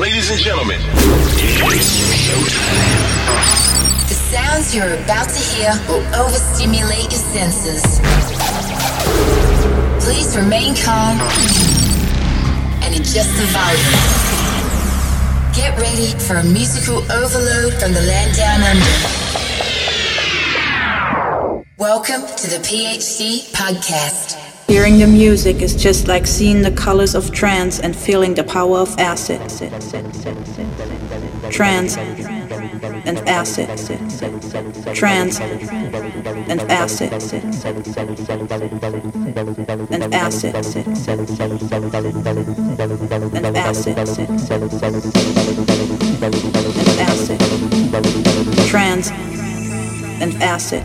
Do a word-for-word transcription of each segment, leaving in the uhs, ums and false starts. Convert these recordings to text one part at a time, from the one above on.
Ladies and gentlemen, it's showtime. The sounds you're about to hear will overstimulate your senses. Please remain calm and adjust the volume. Get ready for a musical overload from the land down under. Welcome to the P H D Podcast. Hearing the music is just like seeing the colors of trance and feeling the power of acid. Trance and acid. Trance and acid. And acid. And acid. And acid. Trance and acid.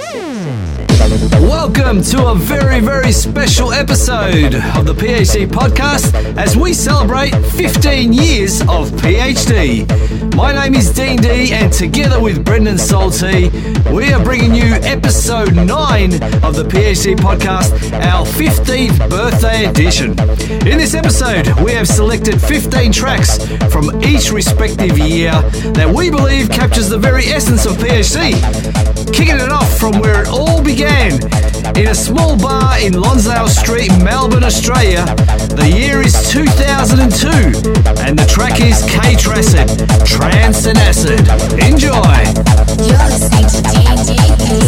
Welcome to a very, very special episode of the P H D Podcast as we celebrate fifteen years of P H D. My name is Dean D, and together with Brendan Salty, we are bringing you episode nine of the P H D Podcast, our fifteenth birthday edition. In this episode, we have selected fifteen tracks from each respective year that we believe captures the very essence of P H D. Kicking it off from where it all began, in a small bar in Lonsdale Street, Melbourne, Australia. The year is two thousand two, and the track is K-Tracid, Trance and Acid. Enjoy! You're listening to D and D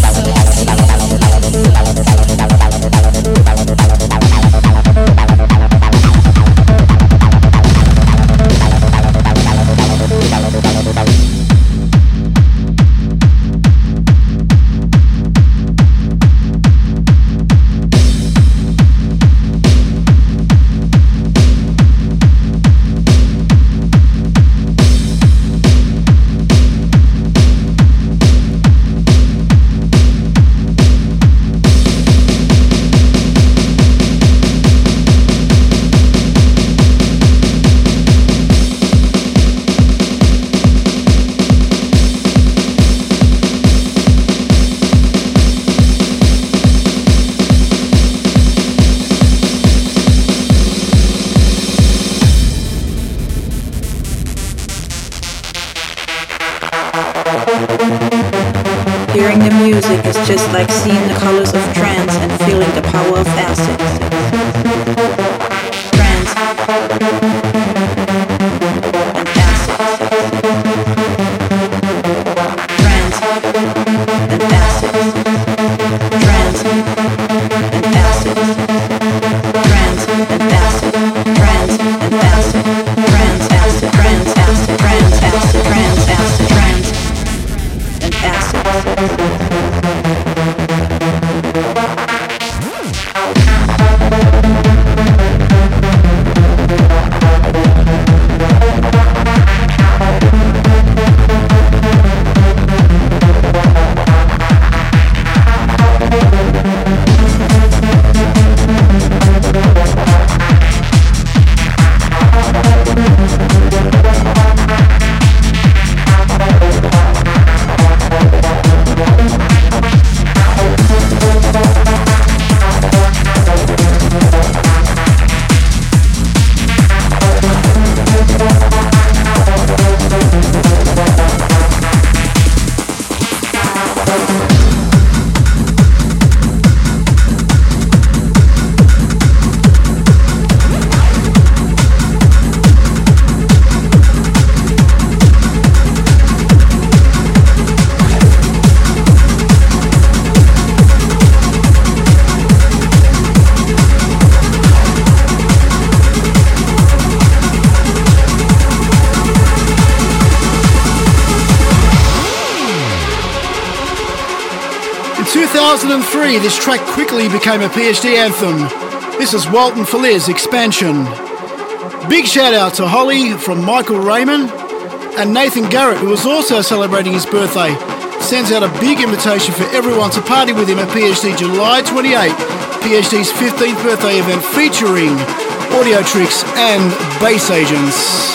Hearing the music is just like seeing the colors of trance and feeling the power of acid. Trance and acid. Trance and acid. Trance and acid. Trance and acid. Trance and acid. Trance acid. Trance acid. Trance acid. Trance acid. Trance and acid. two thousand three, this track quickly became a P H D anthem. This is Walton Faliz, Expansion. Big shout out to Holly from Michael Raymond and Nathan Garrett, who was also celebrating his birthday. Sends out a big invitation for everyone to party with him at P H D July twenty-eighth, P H D's fifteenth birthday event featuring Audio Tricks and Bass Agents.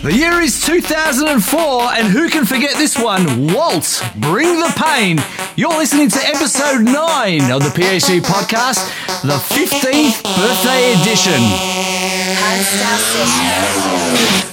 The year is two thousand four, and who can forget this one? Waltz, Bring the Pain. You're listening to episode nine of the P H D podcast, the fifteenth birthday edition. Hardstyle Sessions.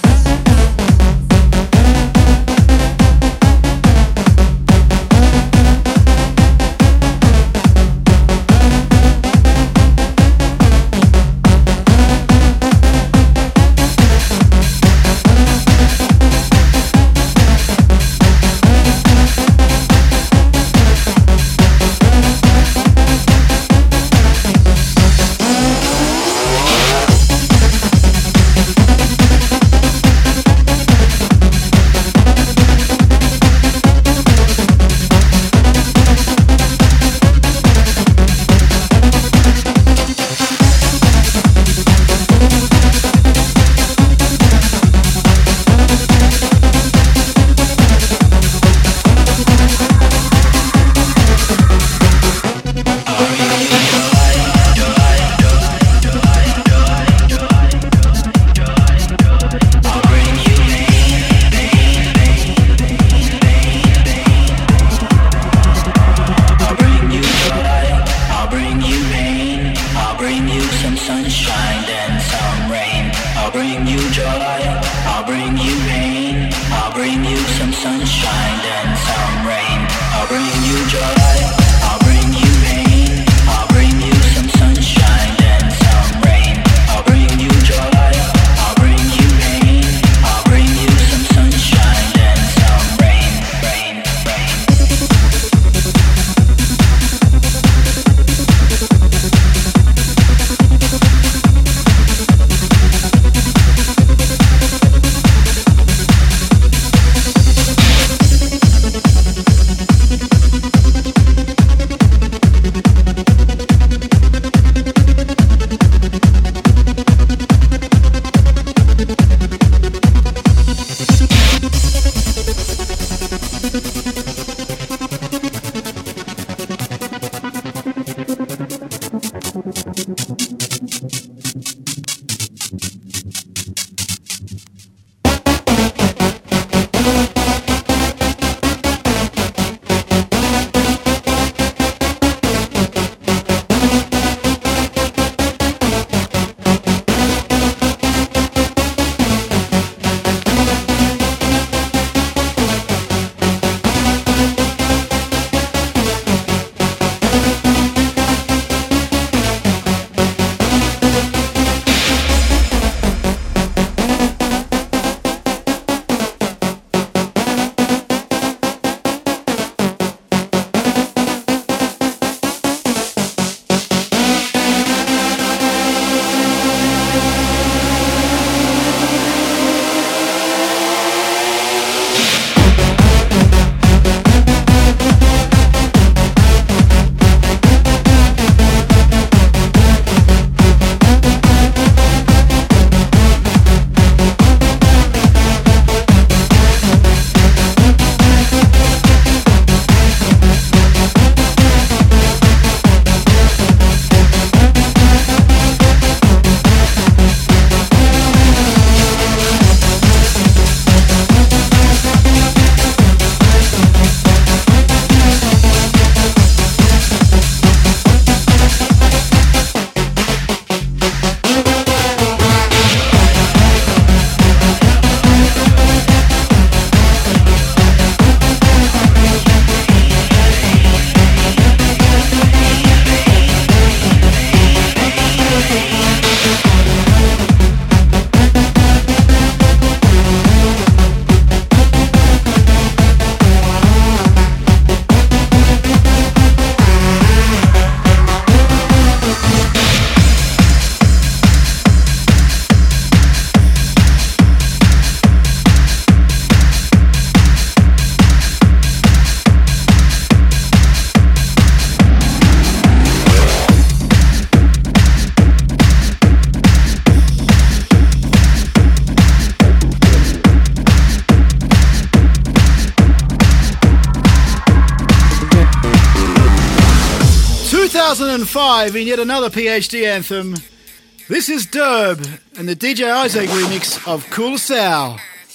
two thousand five in yet another P H D anthem. This is Derb and the D J Isaac remix of Cool Sow.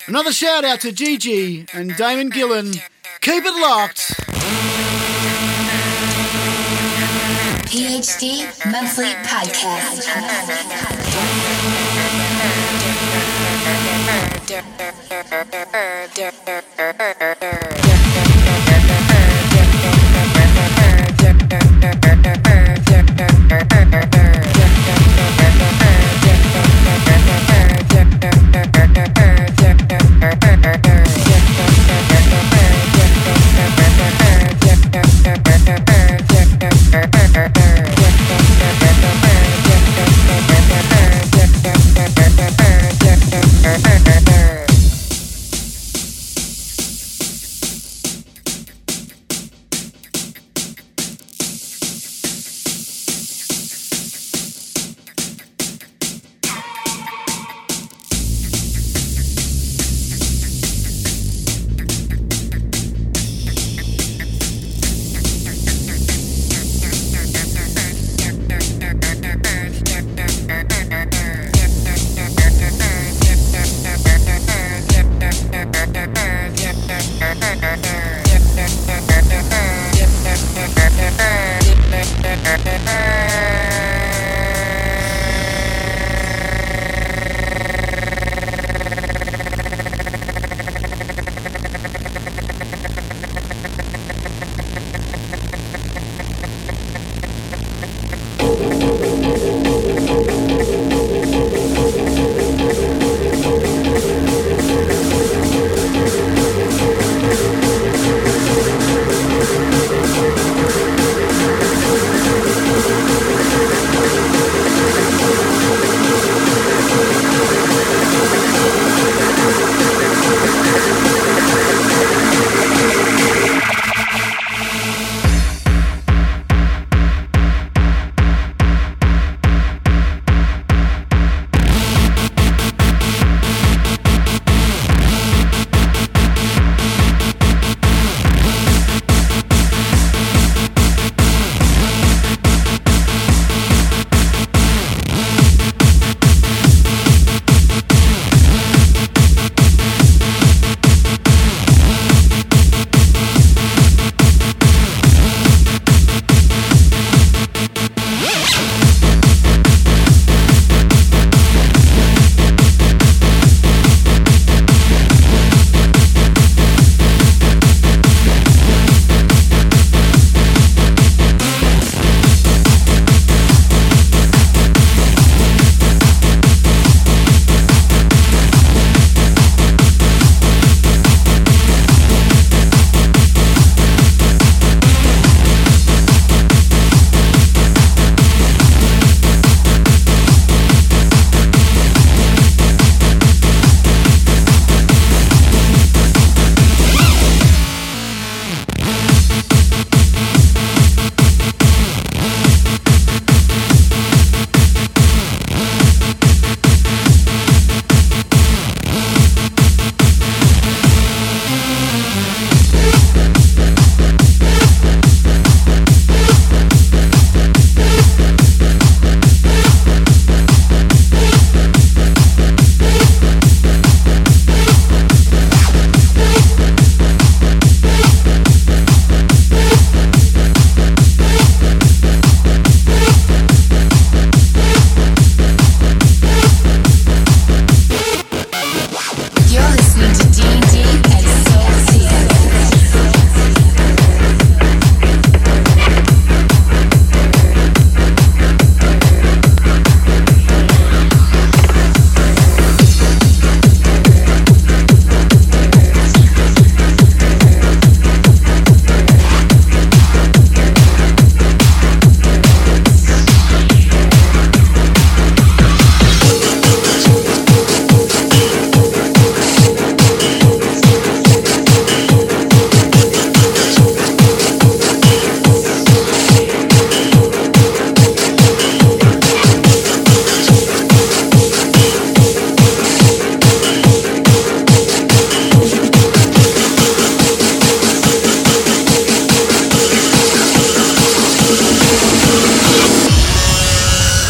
Another shout out to Gigi and Damon Gillen. Keep it locked. P H D Monthly Podcast.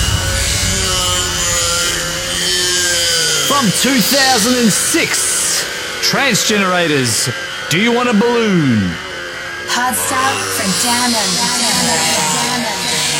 From two thousand six, Trance Generators. Do you want a balloon? Hard style from Down Under.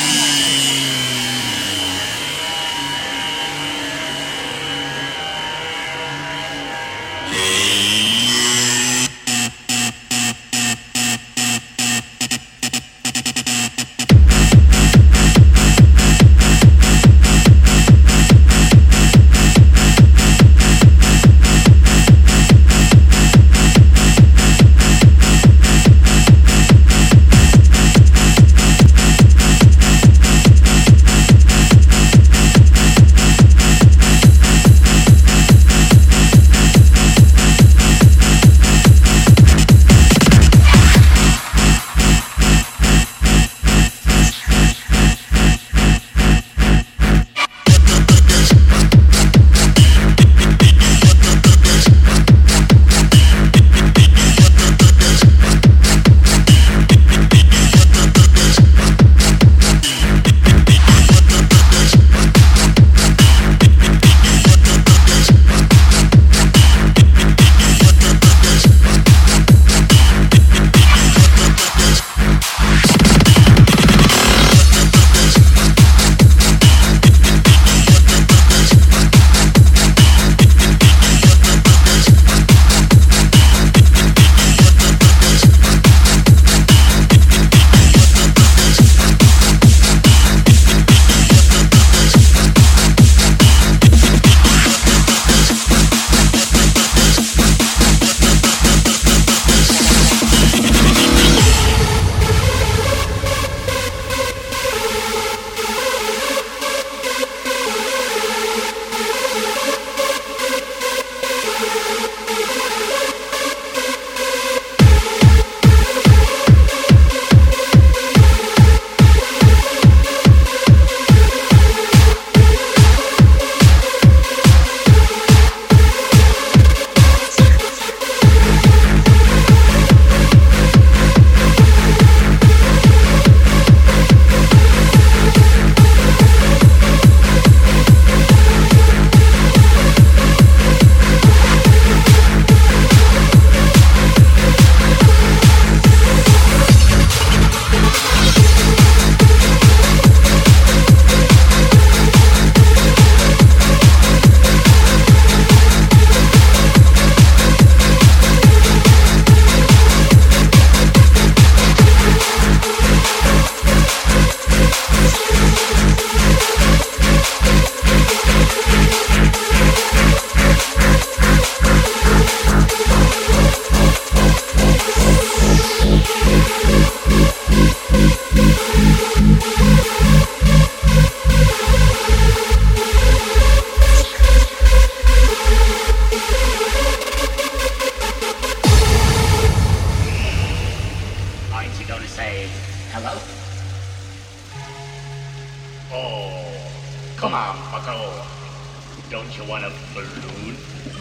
Come on, bucko. Don't you want a balloon?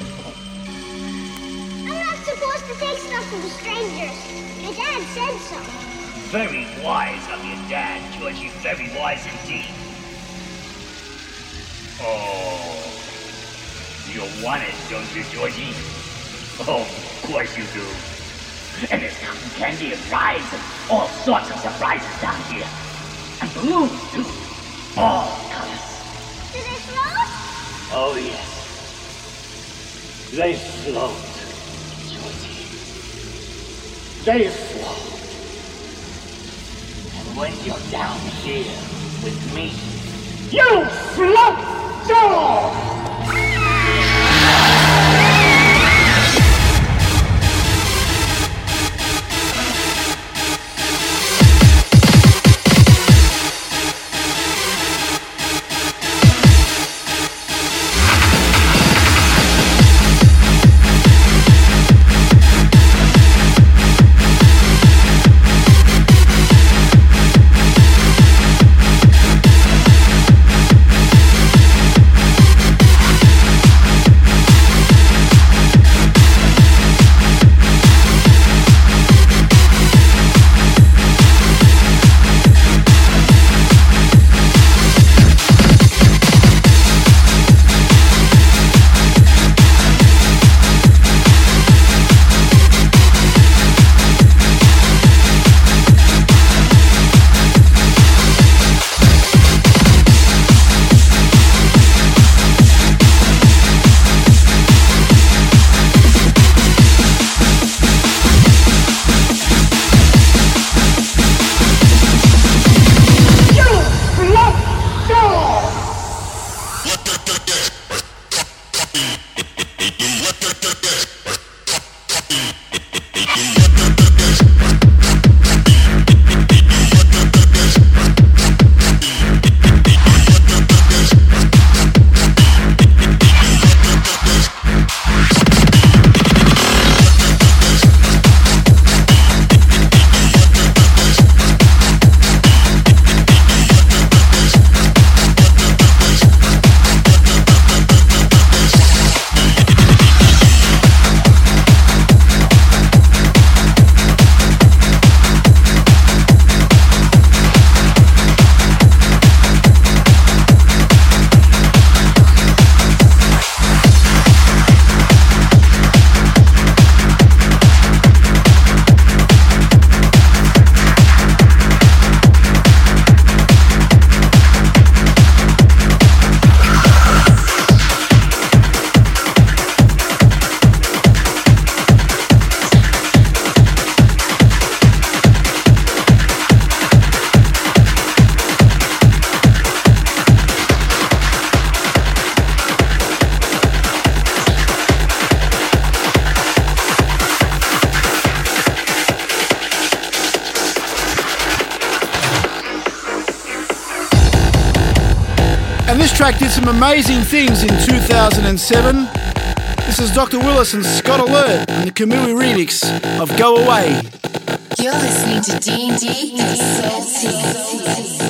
I'm not supposed to take stuff from strangers. Your dad said so. Very wise of your dad, Georgie. Very wise indeed. Oh, you want it, don't you, Georgie? Oh, of course you do. And there's cotton candy and rides and all sorts of surprises down here. And balloons, too. All colors. Do they float? Oh, yes. They float, Georgie. They float. And when you're down here with me, you float too! track did some amazing things in two thousand seven. This is Doctor Willis and Scott Alert and the Kamui remix of Go Away. You're listening to D and D and Salty.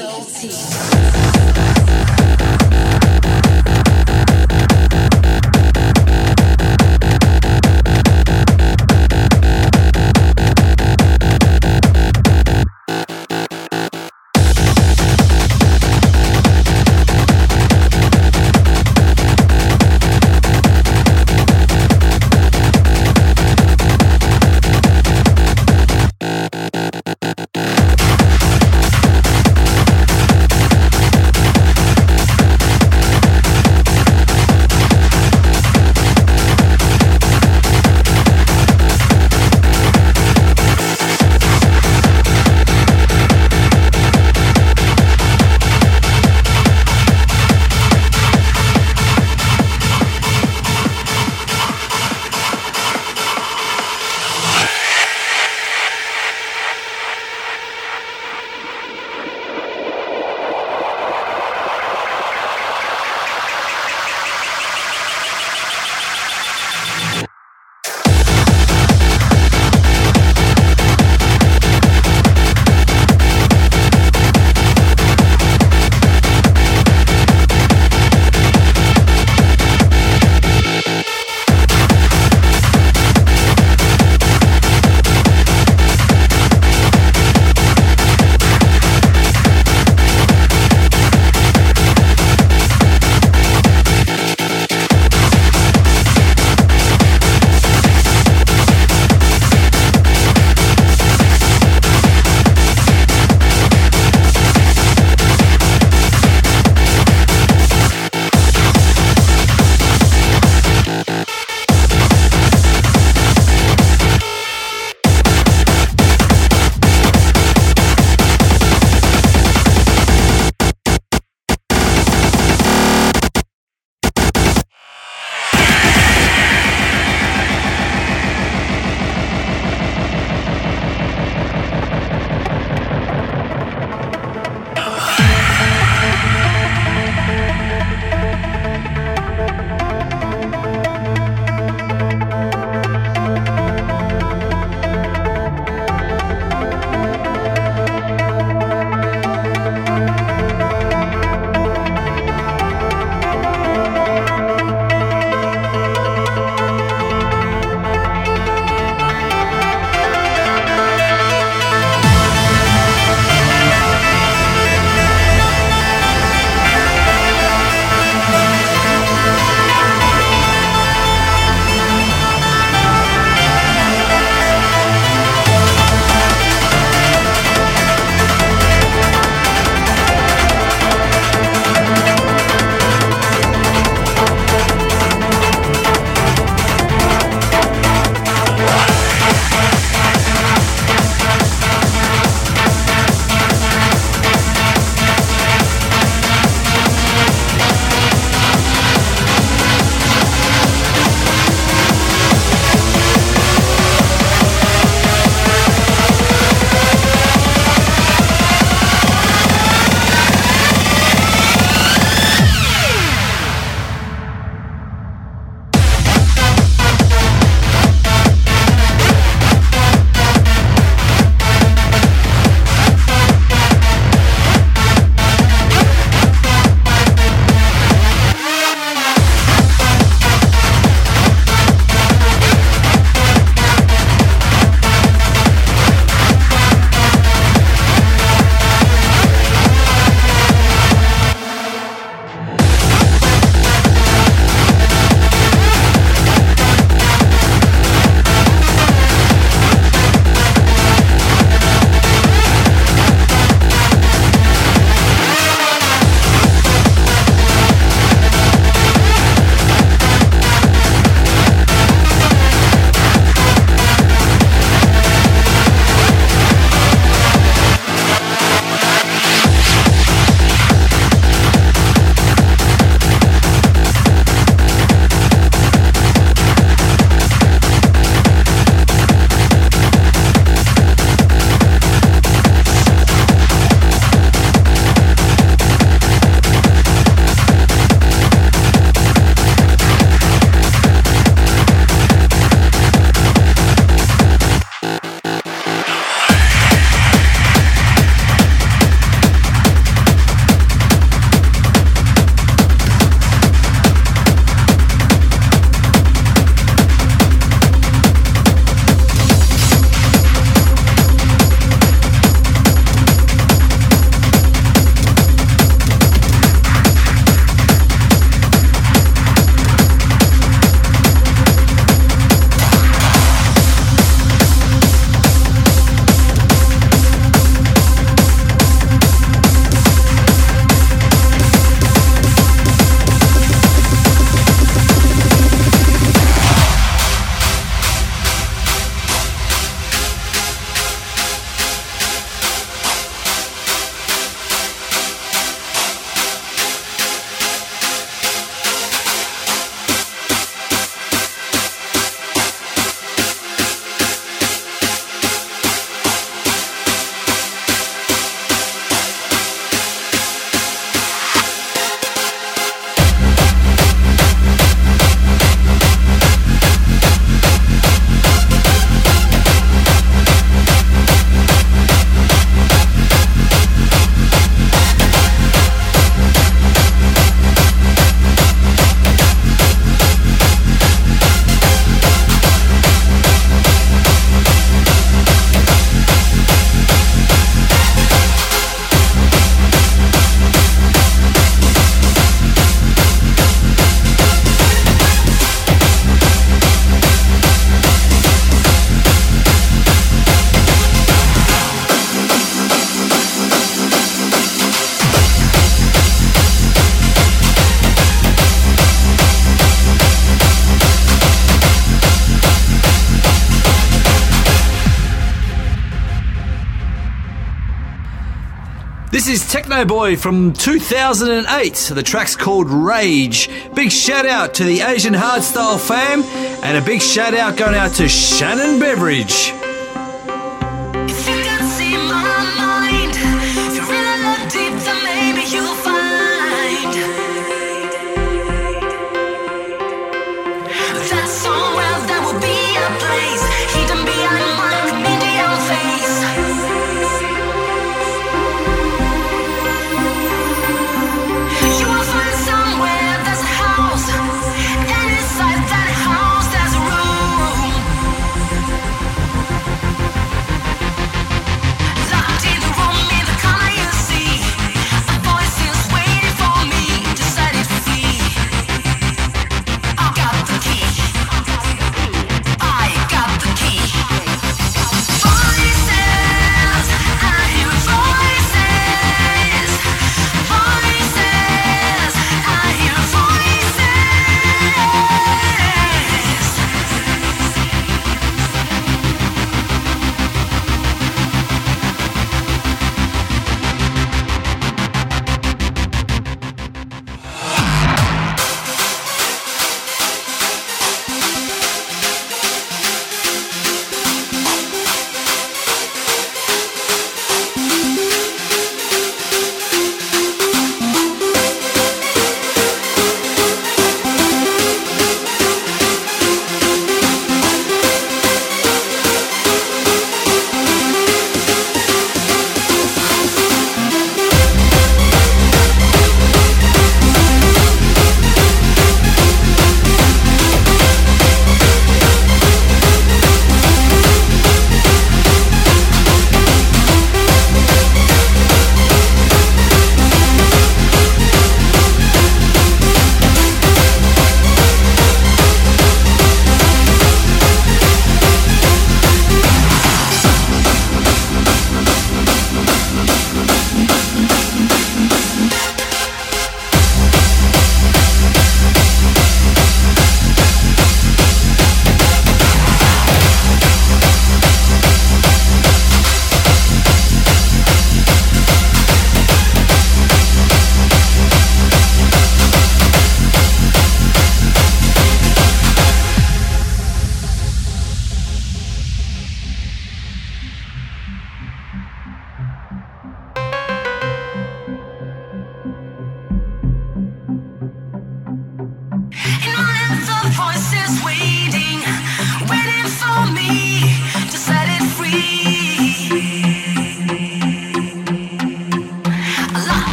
This is Techno Boy from two thousand eight. The track's called Rage. Big shout out to the Asian Hardstyle fam, and a big shout out going out to Shannon Beveridge. If you can see my mind, if you really look deep, then maybe you'll find that somewhere there will be a place hidden behind my comedian face. You will find somewhere there's a house, and inside that house there's a room.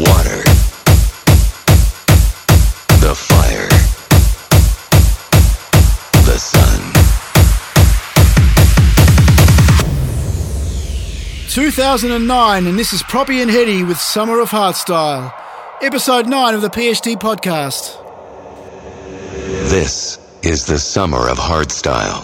water, the fire, the sun. two thousand nine, and this is Proppy and Hetty with Summer of Heartstyle, episode nine of the P H D podcast. This is the summer of hardstyle.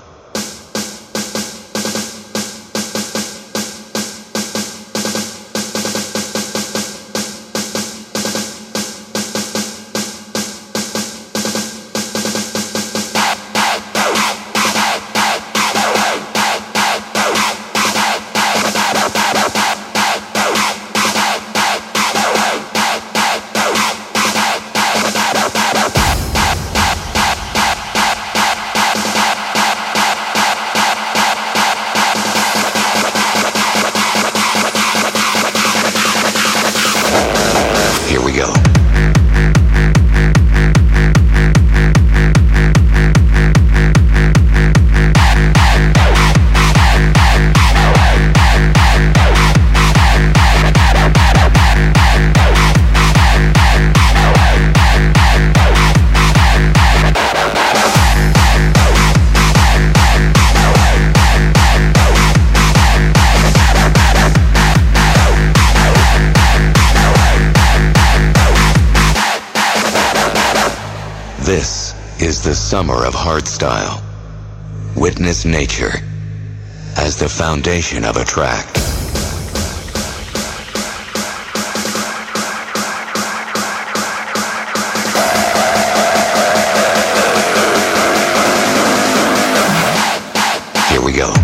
This is the summer of hardstyle. Witness nature as the foundation of a track. Here we go.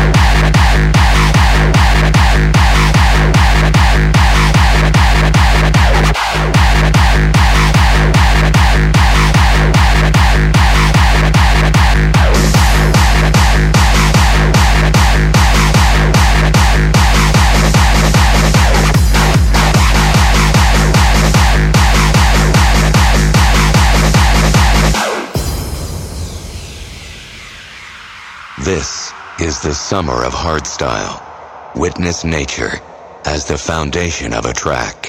This is the summer of hardstyle. Witness nature as the foundation of a track.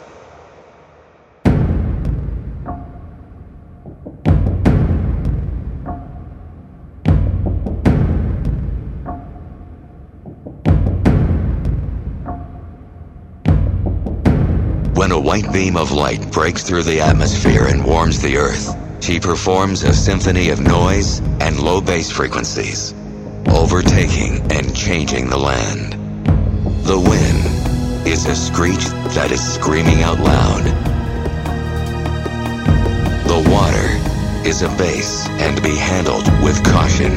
When a white beam of light breaks through the atmosphere and warms the earth, she performs a symphony of noise and low bass frequencies, overtaking and changing the land. The wind is a screech that is screaming out loud. The water is a bass and to be handled with caution.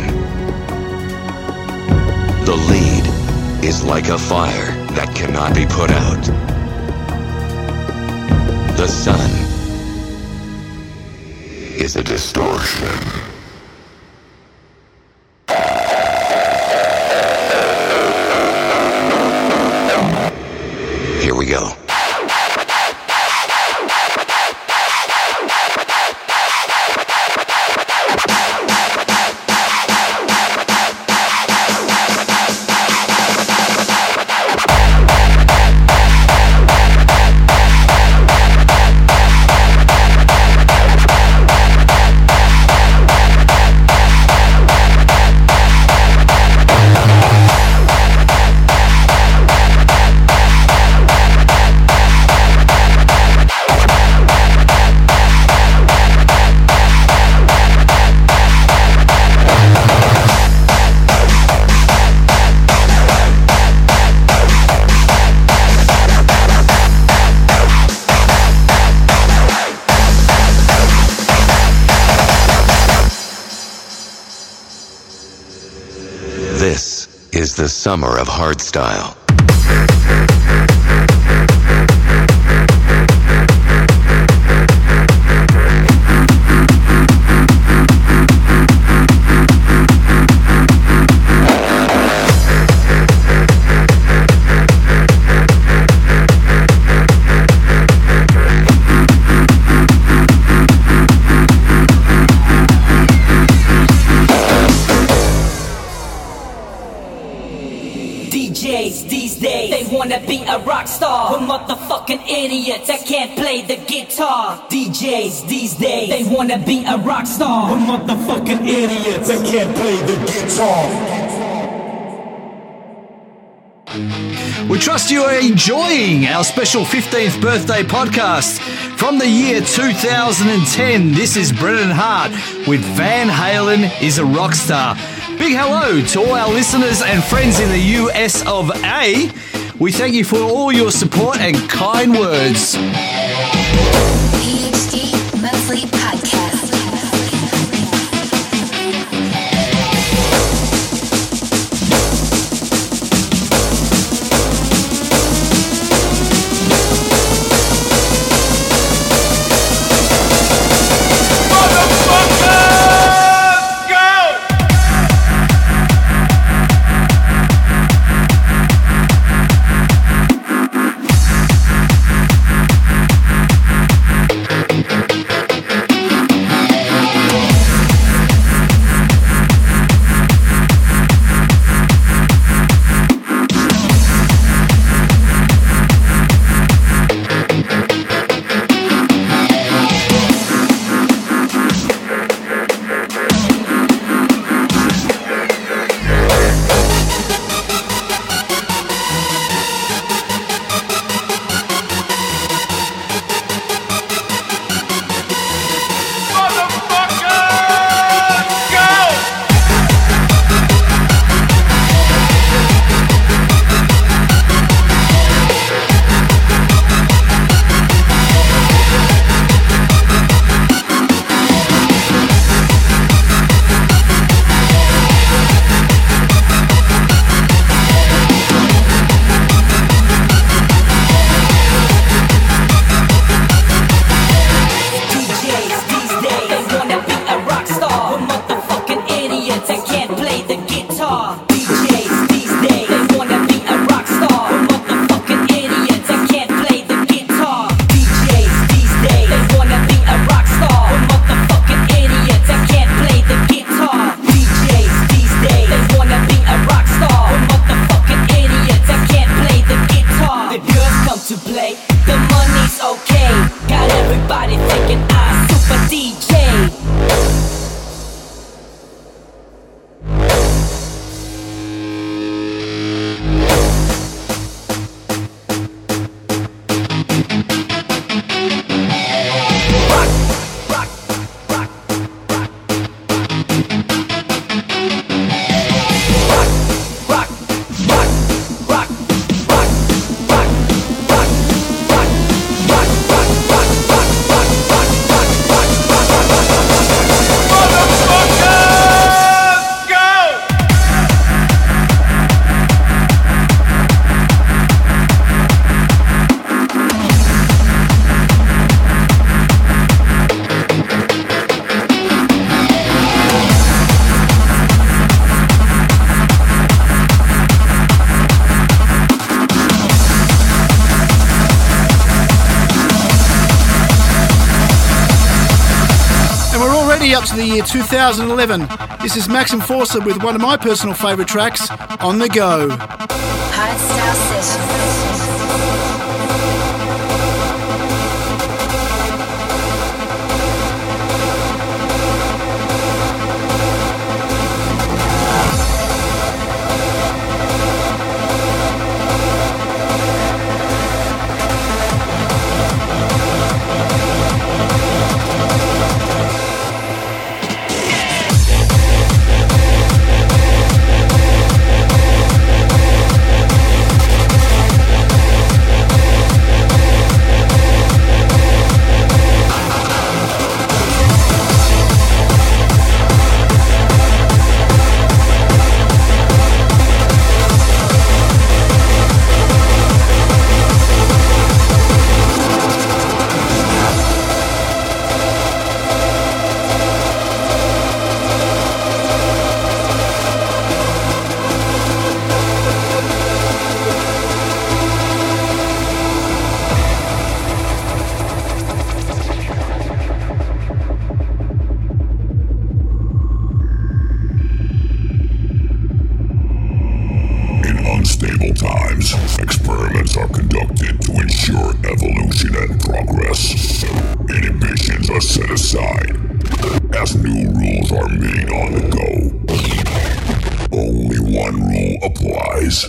The lead is like a fire that cannot be put out. The sun is a distortion. Here we go. This is the summer of hardstyle. D Js, D wanna be a rock star. We're motherfucking idiots that can't play the guitar. D Js these days, they wanna be a rock star. We're motherfucking idiots that can't play the guitar. We trust you are enjoying our special fifteenth birthday podcast. From the year two thousand ten, this is Brennan Hart with Van Halen is a Rock Star. Big hello to all our listeners and friends in the U S of A. We thank you for all your support and kind words. P H D Monthly Podcast. Up to the year two thousand eleven. This is Max Enforcer with one of my personal favourite tracks, On The Go. Hardstyle Sessions. side, as new rules are made on the go. Only one rule applies.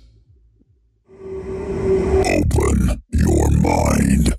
Open your mind.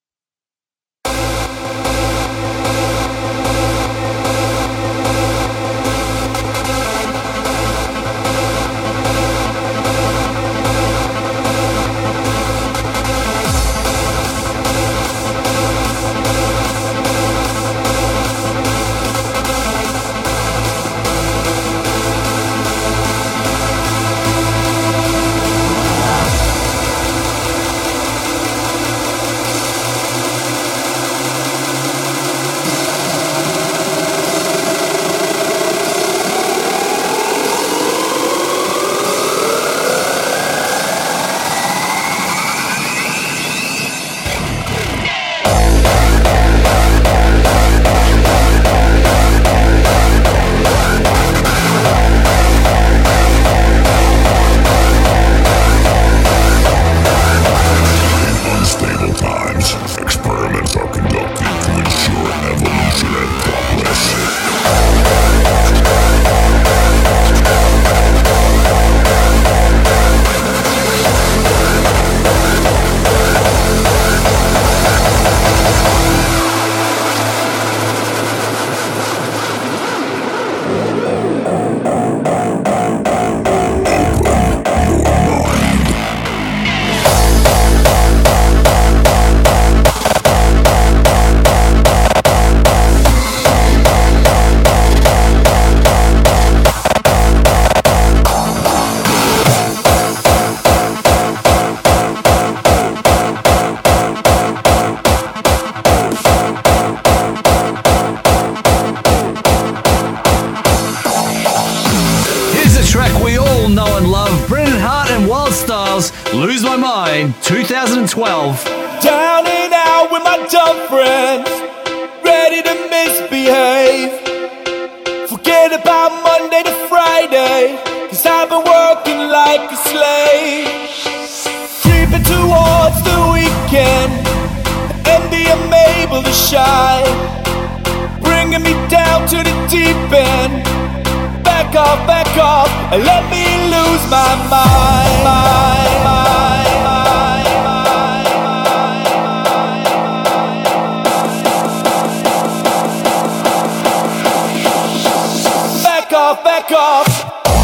Lose My Mind twenty twelve. Down and out with my dumb friends, ready to misbehave. Forget about Monday to Friday, cause I've been working like a slave. Creeping towards the weekend, envy I'm able to shine, bringing me down to the deep end. Back off, back off, and let me lose my mind, mind, mind, mind, mind. Back off, back off.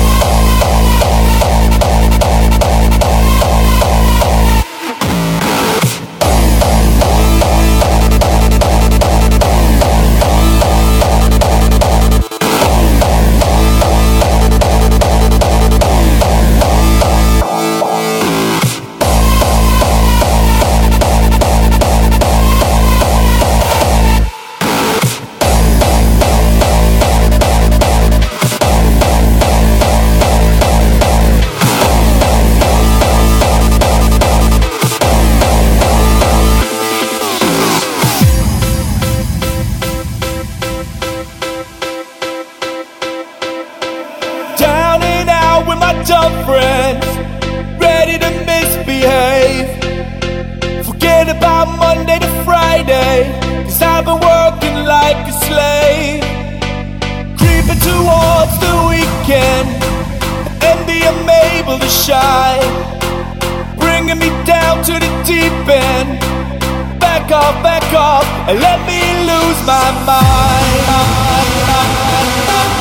Dumb friends, ready to misbehave. Forget about Monday to Friday, cause I've been working like a slave. Creeping towards the weekend, envy I'm able to shine, bringing me down to the deep end. Back off, back off, and let me lose my mind, mind, mind, mind.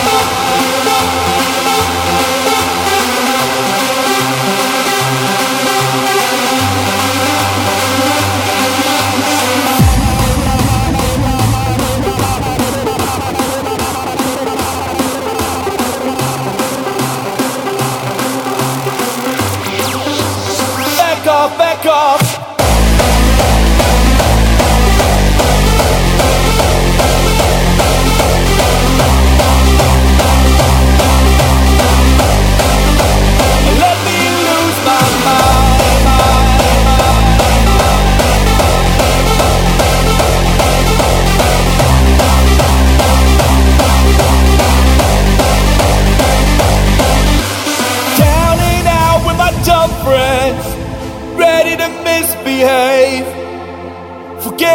Back off, back off.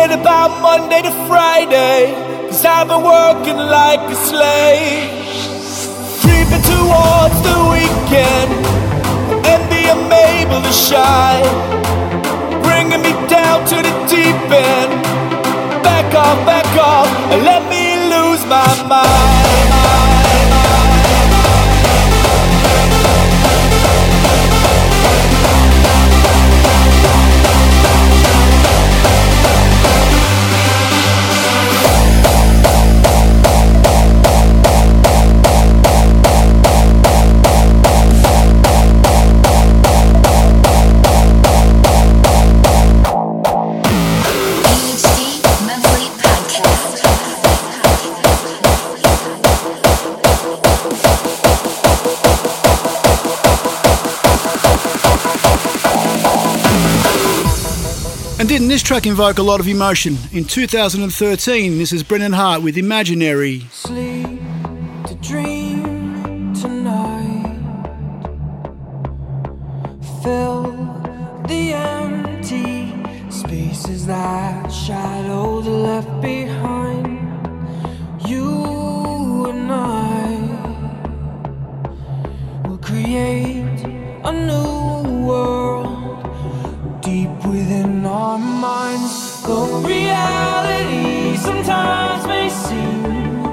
Forget about Monday to Friday, 'cause I've been working like a slave. Creeping towards the weekend, envy I'm able to shine, bringing me down to the deep end. Back off, back off, and let me lose my mind. And didn't this track invoke a lot of emotion? In two thousand thirteen, this is Brennan Hart with Imaginary. Sleep to dream tonight. Fill the empty spaces that shadows left behind. You and I will create a new world deep within our minds. Though reality sometimes may seem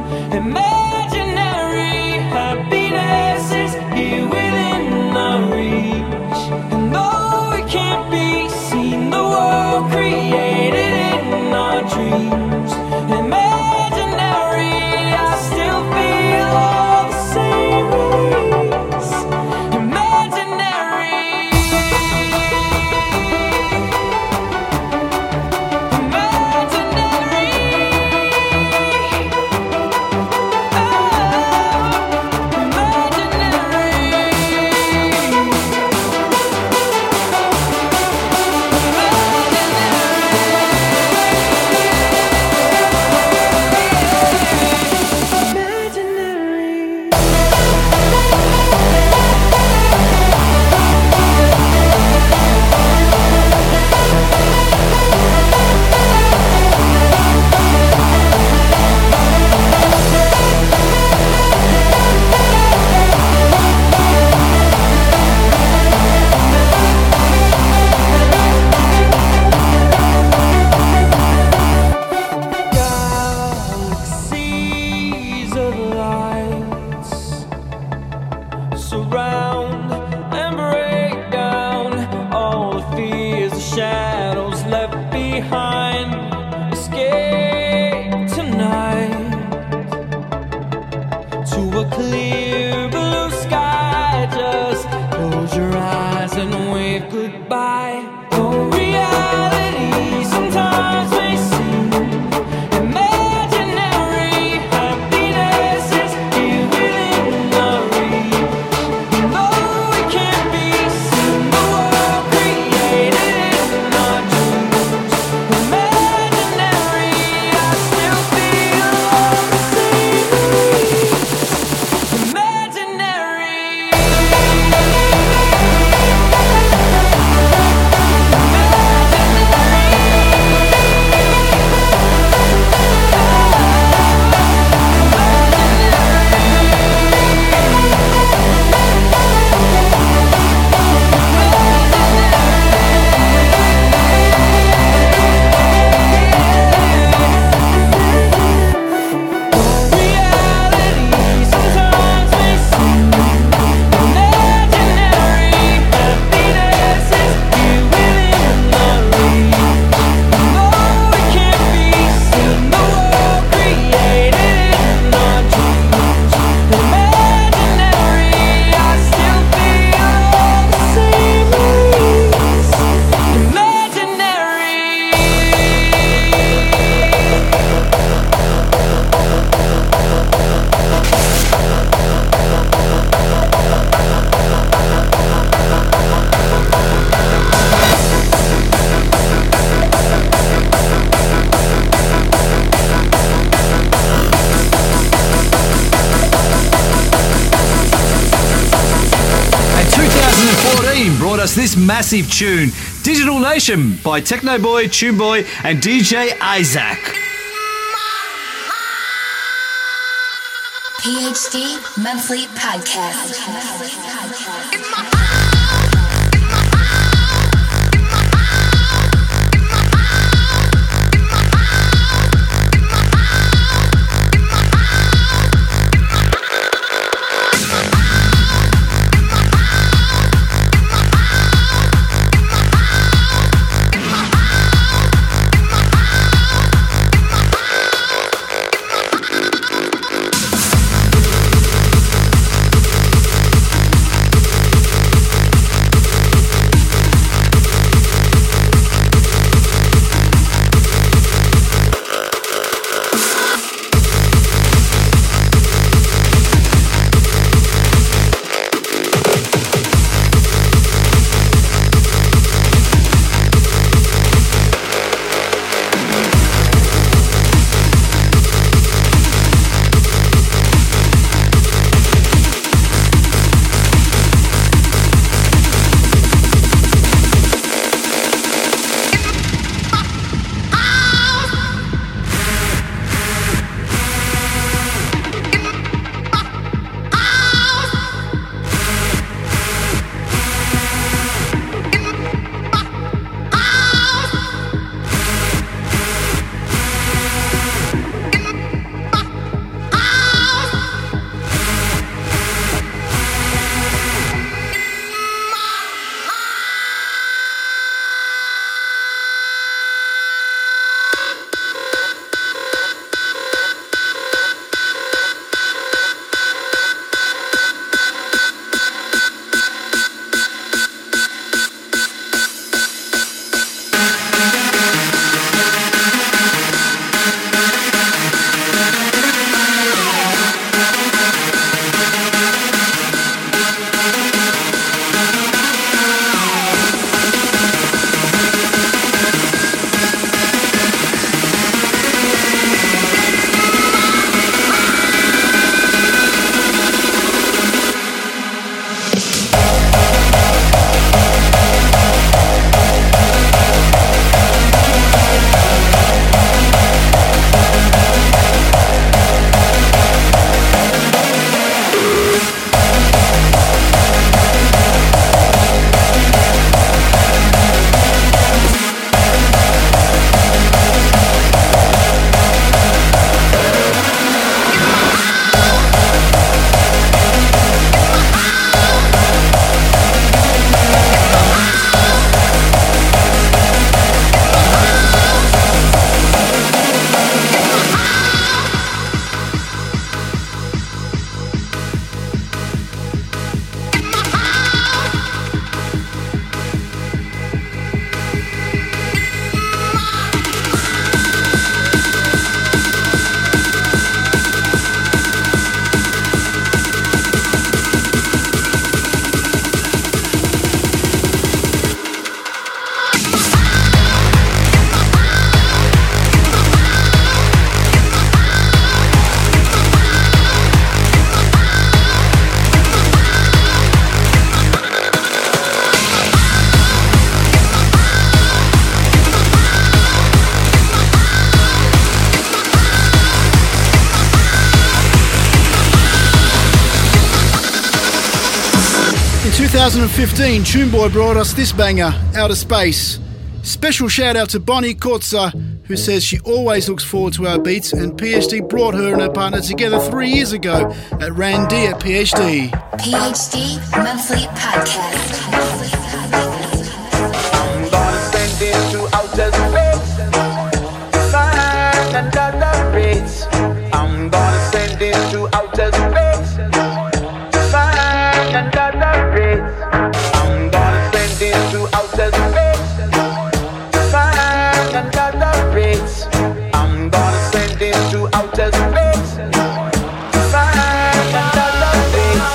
imaginary, happiness is here within our reach. And though it can't be seen, the world created in our dreams. Imaginary, I still feel all the same ways. Imaginary. This massive tune, Digital Nation by Technoboy, Tuneboy and D J Isaac. P H D Monthly Podcast. twenty fifteen, Tuneboy brought us this banger, Outer Space. Special shout out to Bonnie Kotza, who says she always looks forward to our beats, and P H D brought her and her partner together three years ago at Randia P H D. P H D Monthly Podcast. I'm gonna send it to outer space to find another race. I'm gonna send it to outer space to find another race. I'm gonna send it to outer space to find another race. I'm gonna send it to outer space to find another race.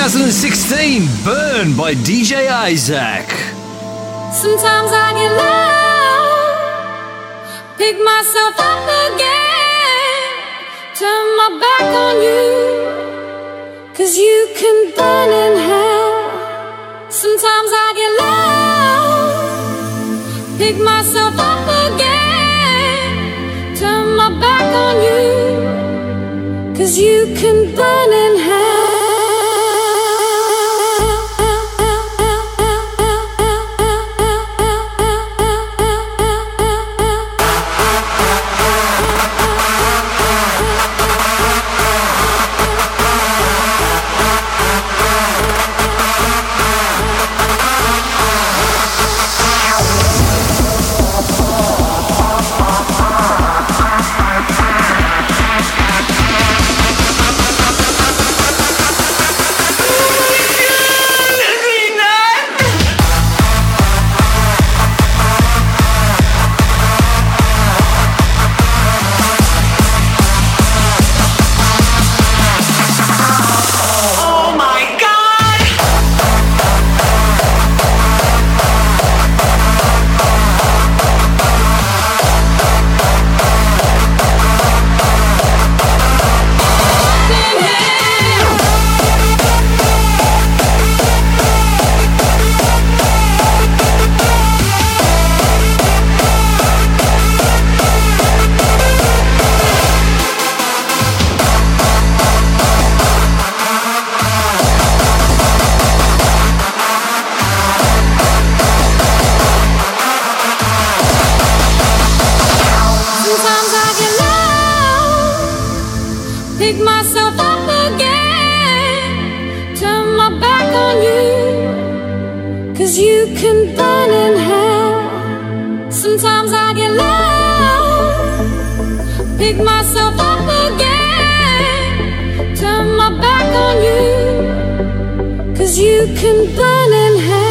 thousand sixteen, Burn by D J Isaac. Sometimes I get low, pick myself up again, turn my back on you, 'cause you can burn in hell. Sometimes I get low, pick myself up again, turn my back on you, 'cause you can burn in hell. Pick myself up again, turn my back on you, 'cause you can burn in hell. Sometimes I get low, pick myself up again, turn my back on you, 'cause you can burn in hell.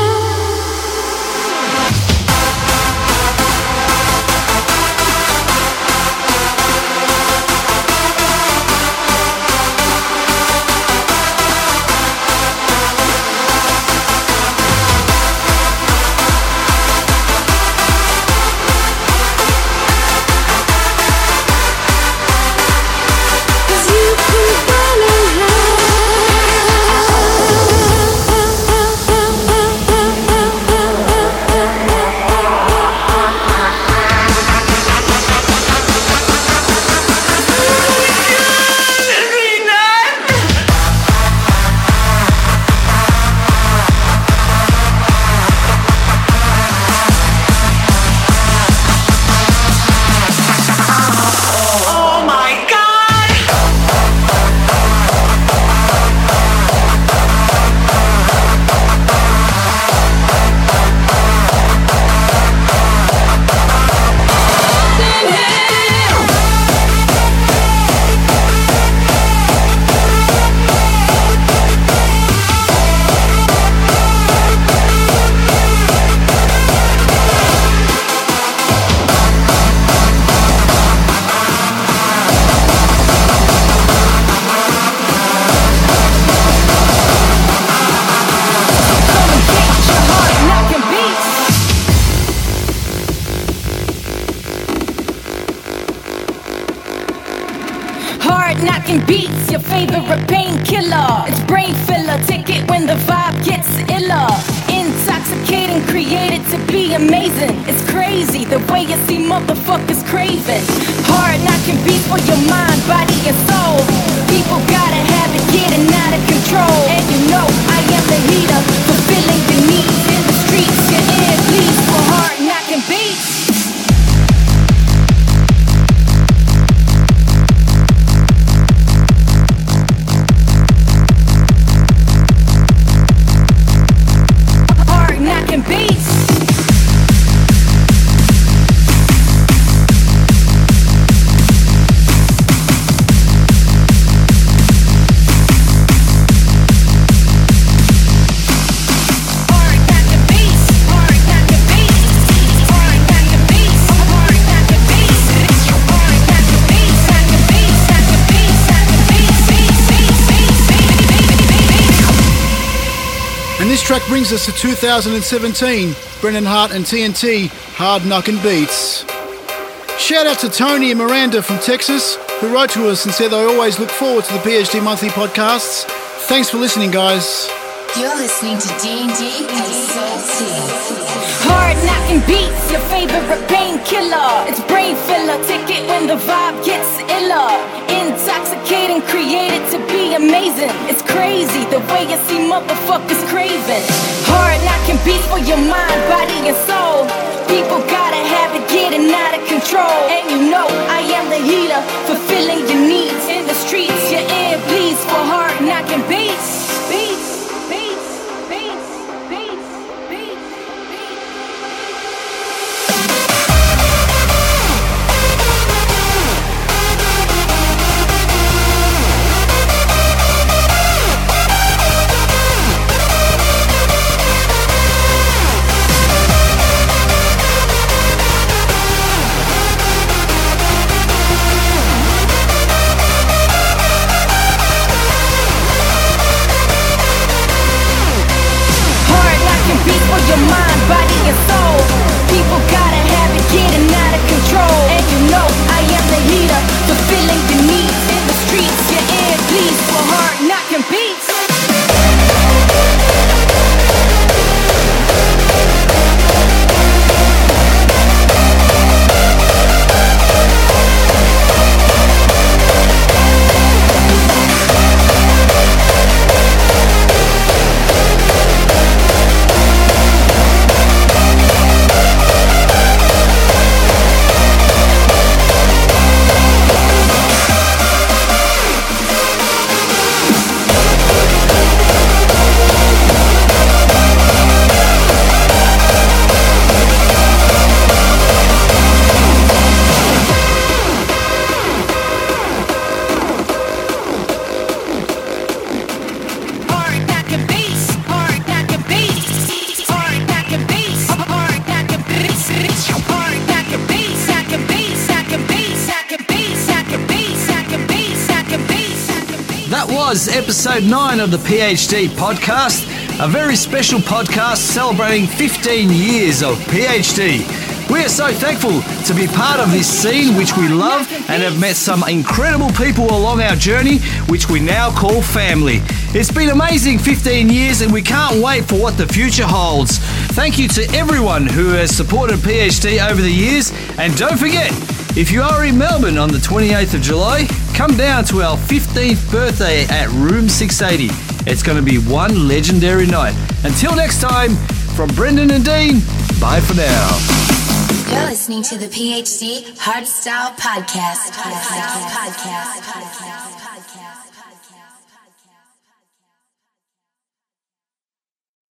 Beats, your favorite painkiller. It's brain filler, take it when the vibe gets iller. Intoxicating, created to be amazing. It's crazy the way you see motherfuckers craving. Hard knocking beats for your mind, body and soul. People gotta have it getting out of control. And you know I am the leader, fulfilling your needs in the streets. Your ear bleeds for hard knocking beats. Beats. this track brings us to two thousand seventeen, Brendan Hart and T N T, Hard Knockin' Beats. Shout out to Tony and Miranda from Texas, who wrote to us and said they always look forward to the P H D Monthly podcasts. Thanks for listening, guys. You're listening to D and D and Soul T. Hard knocking beats, your favorite painkiller. It's brain filler, ticket when the vibe gets iller. Intoxicating, created to be amazing. It's crazy the way you see motherfuckers craving. Hard knocking beats for your mind, body and soul. People gotta have it getting out of control. And you know I am the healer, fulfilling your needs. In the streets, your ear bleeds for hard knocking beats. Beats. Your mind, body and soul. People gotta have it getting out of control. And you know I am the healer, fulfilling your needs. In the streets, your ear bleeds for hard knocking beats. Episode nine of the P H D podcast, a very special podcast celebrating fifteen years of P H D. We are so thankful to be part of this scene which we love and have met some incredible people along our journey which we now call family. It's been amazing fifteen years and we can't wait for what the future holds. Thank you to everyone who has supported P H D over the years, and don't forget, if you are in Melbourne on the twenty-eighth of July, come down to our fifteenth birthday at Room six eighty. It's going to be one legendary night. Until next time, from Brendan and Dean, bye for now. You're listening to the P H D Hardstyle Podcast. Hardstyle Podcast. Podcast. Podcast. Podcast.